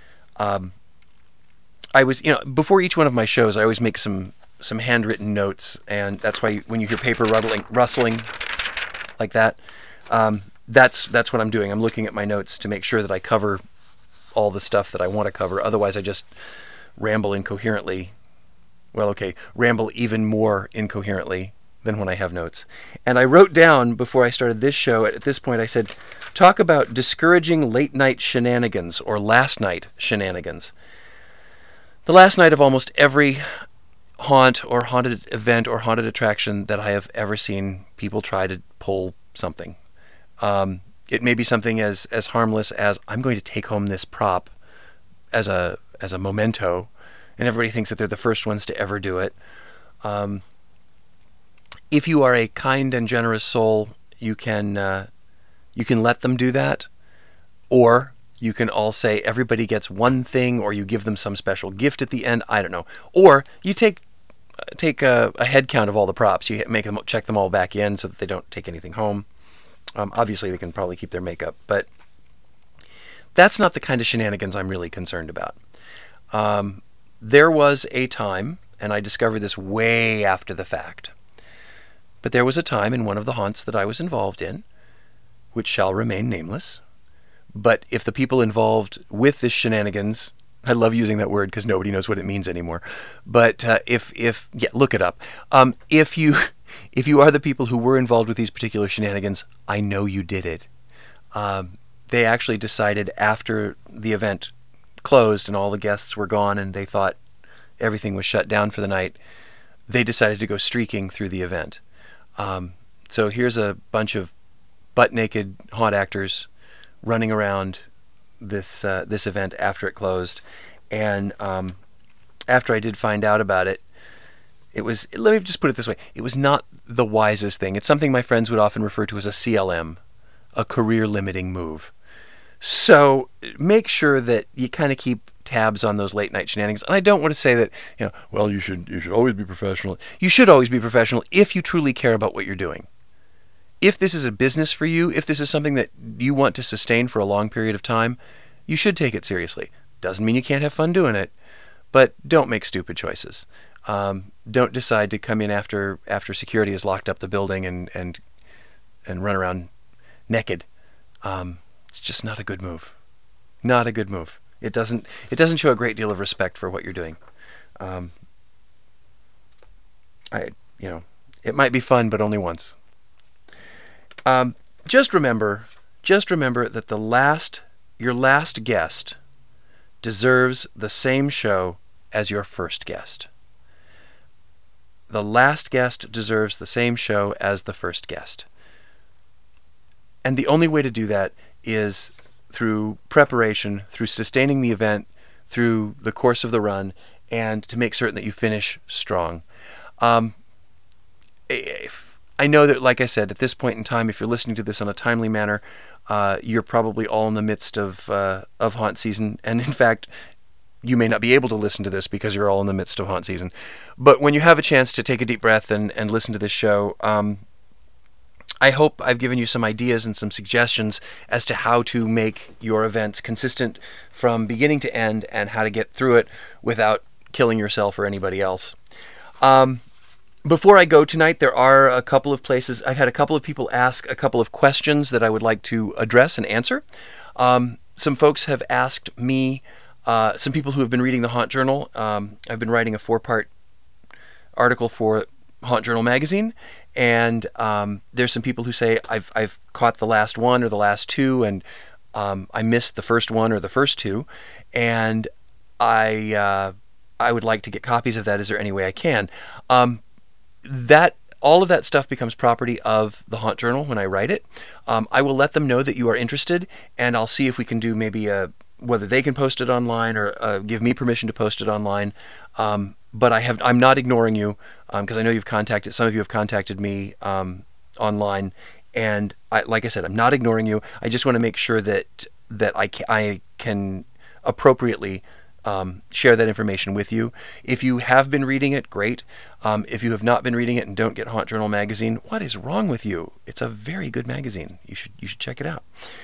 I was, before each one of my shows, I always make some handwritten notes, and that's why when you hear paper rustling like that, that's what I'm doing. I'm looking at my notes to make sure that I cover all the stuff that I want to cover. Otherwise, I just ramble incoherently. Well, okay, ramble even more incoherently than when I have notes. And I wrote down before I started this show, at this point I said, talk about discouraging late night shenanigans or last night shenanigans. The last night of almost every haunt or haunted event or haunted attraction that I have ever seen, people try to pull something. It may be something as harmless as, I'm going to take home this prop as a memento, and everybody thinks that they're the first ones to ever do it. If you are a kind and generous soul, you can let them do that, or you can all say everybody gets one thing, or you give them some special gift at the end. I don't know. Or you take a head count of all the props. You check them all back in so that they don't take anything home. Obviously, they can probably keep their makeup, but that's not the kind of shenanigans I'm really concerned about. There was a time, and I discovered this way after the fact, but there was a time in one of the haunts that I was involved in, which shall remain nameless. But if the people involved with this shenanigans, I love using that word because nobody knows what it means anymore. But look it up. If you are the people who were involved with these particular shenanigans, I know you did it. They actually decided after the event closed and all the guests were gone and they thought everything was shut down for the night, they decided to go streaking through the event. So here's a bunch of butt-naked haunt actors running around this event after it closed, and after I did find out about it, let me just put it this way, it was not the wisest thing. It's something my friends would often refer to as a CLM, a career-limiting move. So make sure that you kind of keep tabs on those late night shenanigans. And I don't want to say that, well, you should always be professional. You should always be professional if you truly care about what you're doing. If this is a business for you, if this is something that you want to sustain for a long period of time, you should take it seriously. Doesn't mean you can't have fun doing it, but don't make stupid choices. Don't decide to come in after security has locked up the building and run around naked. It's just not a good move. Not a good move. It doesn't show a great deal of respect for what you're doing. It might be fun, but only once. Just remember that your last guest deserves the same show as your first guest. The last guest deserves the same show as the first guest. And the only way to do that is through preparation, through sustaining the event, through the course of the run, and to make certain that you finish strong. I know that, like I said, at this point in time, if you're listening to this on a timely manner, you're probably all in the midst of haunt season. And in fact, you may not be able to listen to this because you're all in the midst of haunt season. But when you have a chance to take a deep breath and listen to this show, I hope I've given you some ideas and some suggestions as to how to make your events consistent from beginning to end and how to get through it without killing yourself or anybody else. Before I go tonight, there are a couple of places. I've had a couple of people ask a couple of questions that I would like to address and answer. Some folks have asked me, some people who have been reading the Haunt Journal. I've been writing a 4-part article for Haunt Journal magazine, and there's some people who say I've caught the last one or the last two, and I missed the first one or the first two, and I would like to get copies of that. Is there any way I can? That all of that stuff becomes property of the Haunt Journal when I write it. I will let them know that you are interested, and I'll see if we can do maybe whether they can post it online or give me permission to post it online. But I'm not ignoring you, because I know some of you have contacted me online, and like I said, I'm not ignoring you. I just want to make sure that I can appropriately share that information with you. If you have been reading it, great. If you have not been reading it and don't get Haunt Journal magazine, what is wrong with you? It's a very good magazine. You should check it out.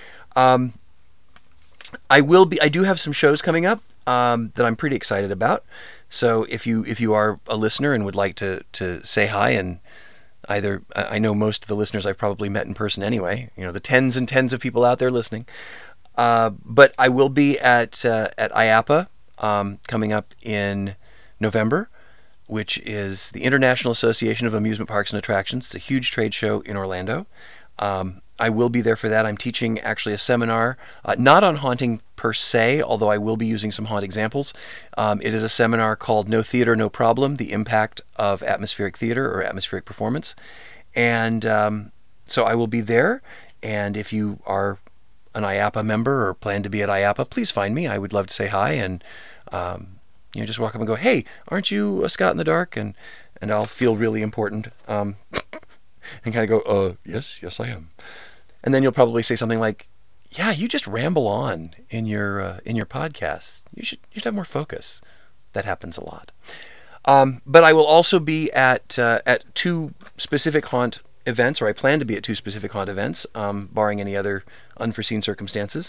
I do have some shows coming up that I'm pretty excited about. So if you are a listener and would like to say hi, and I know most of the listeners I've probably met in person anyway, the tens and tens of people out there listening. But I will be at IAAPA coming up in November, which is the International Association of Amusement Parks and Attractions. It's a huge trade show in Orlando. I will be there for that. I'm teaching actually a seminar, not on haunting per se, although I will be using some haunt examples. It is a seminar called No Theater, No Problem, The Impact of Atmospheric Theater or Atmospheric Performance. And so I will be there. And if you are an IAAPA member or plan to be at IAAPA, please find me. I would love to say hi and just walk up and go, "Hey, aren't you a Scott in the Dark?" And I'll feel really important and kind of go, yes, I am." And then you'll probably say something like, "Yeah, you just ramble on in your podcast. You should have more focus." That happens a lot. But I will also be at two specific haunt events, or I plan to be at two specific haunt events, barring any other unforeseen circumstances.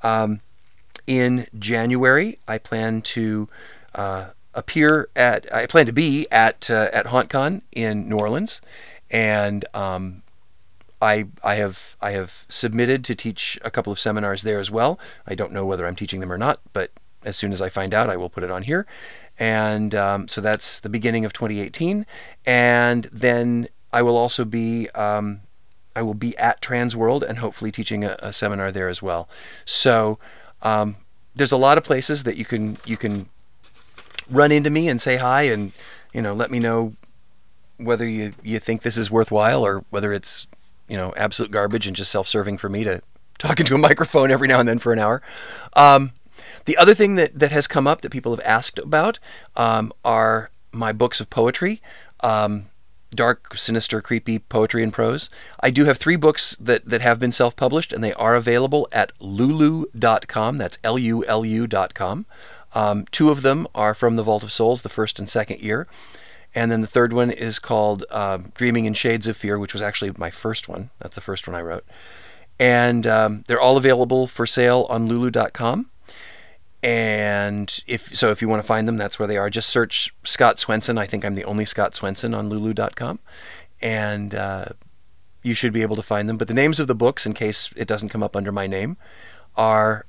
In January, I plan to be at HauntCon in New Orleans, and I have submitted to teach a couple of seminars there as well. I don't know whether I'm teaching them or not, but as soon as I find out, I will put it on here. And so that's the beginning of 2018, and then I will also be at Transworld and hopefully teaching a seminar there as well. So there's a lot of places that you can run into me and say hi, and let me know whether you think this is worthwhile or whether it's absolute garbage and just self-serving for me to talk into a microphone every now and then for an hour. The other thing that has come up that people have asked about are my books of poetry. Dark, sinister, creepy poetry and prose. I do have 3 books that have been self-published, and they are available at lulu.com. That's LULU.com. 2 of them are from the Vault of Souls, the first and second year. And then the third one is called Dreaming in Shades of Fear, which was actually my first one. That's the first one I wrote. And they're all available for sale on lulu.com. And if you want to find them, that's where they are. Just search Scott Swenson. I think I'm the only Scott Swenson on lulu.com. And you should be able to find them. But the names of the books, in case it doesn't come up under my name, are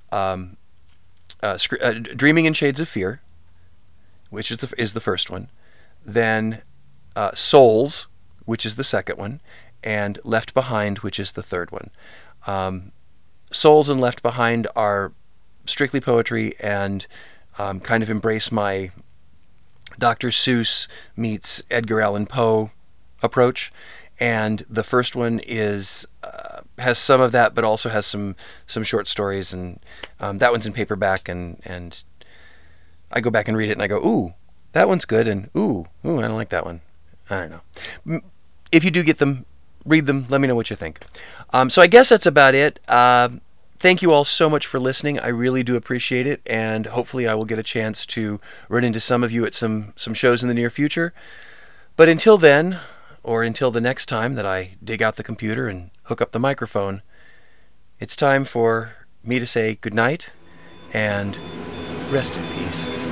Dreaming in Shades of Fear, which is the first one. Then Souls, which is the second one. And Left Behind, which is the third one. Souls and Left Behind are strictly poetry and kind of embrace my Dr. Seuss meets Edgar Allan Poe approach. And the first one has some of that, but also has some short stories, and that one's in paperback, and I go back and read it and I go, ooh, that one's good, and ooh, I don't like that one. I don't know. If you do get them, read them, let me know what you think. So I guess that's about it. Thank you all so much for listening. I really do appreciate it, and hopefully I will get a chance to run into some of you at some shows in the near future. But until then, or until the next time that I dig out the computer and hook up the microphone, it's time for me to say goodnight and rest in peace.